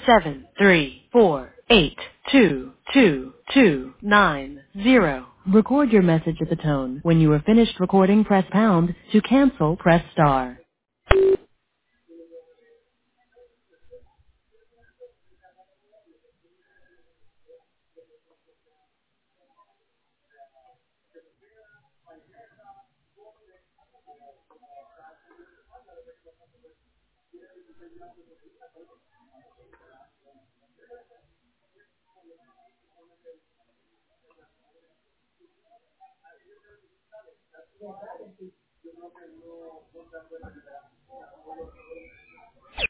734822290. Record your message at the tone. When you are finished recording, press pound. To cancel, press star.